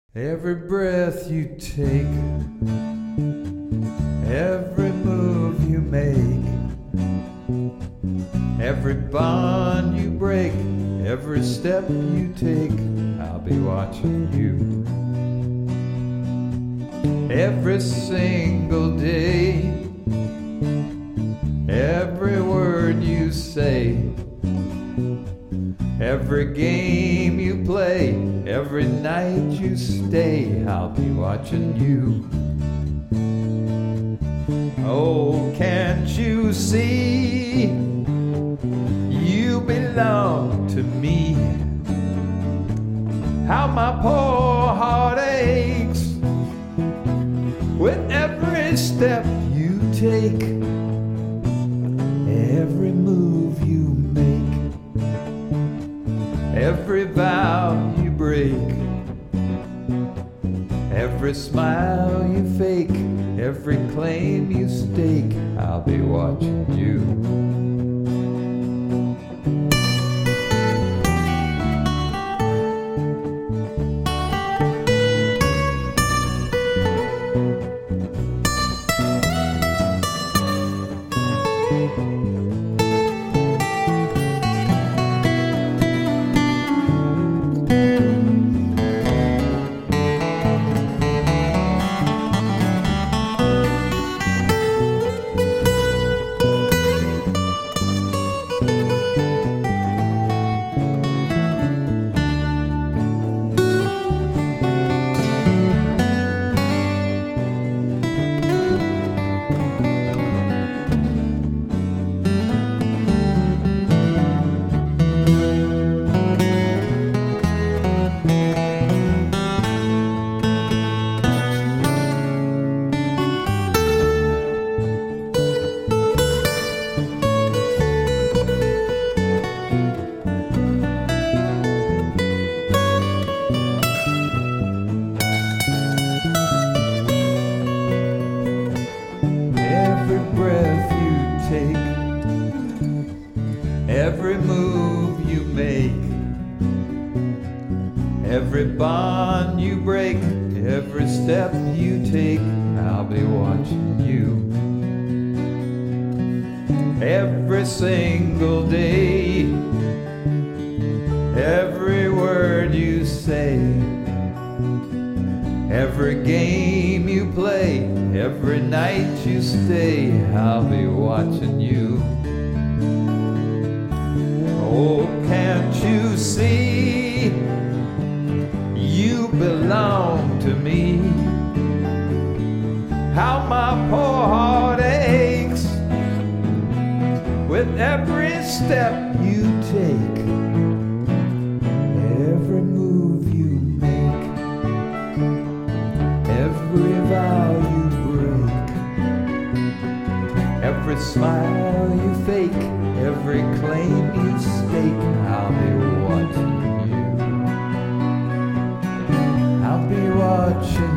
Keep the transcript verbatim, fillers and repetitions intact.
Every breath you take, every move you make, every bond you break, every step you take, I'll be watching you. Every single day, every word you say, every game you play, every night you stay, I'll be watching you. Oh, can't you see? You belong to me. How my poor heart aches with every step you take, every move you make, every vow you break, every smile you fake, every claim you stake, I'll be watching you. Every move you make, every bond you break, every step you take, I'll be watching you. Every single day, every word you say, every game you play, every night you stay, I'll be watching you. Oh, can't you see? You belong to me. How my poor heart aches with every step you take, every move you make, every vow you break, every smile you fake, every claim you stake, I'll be watching you. I'll be watching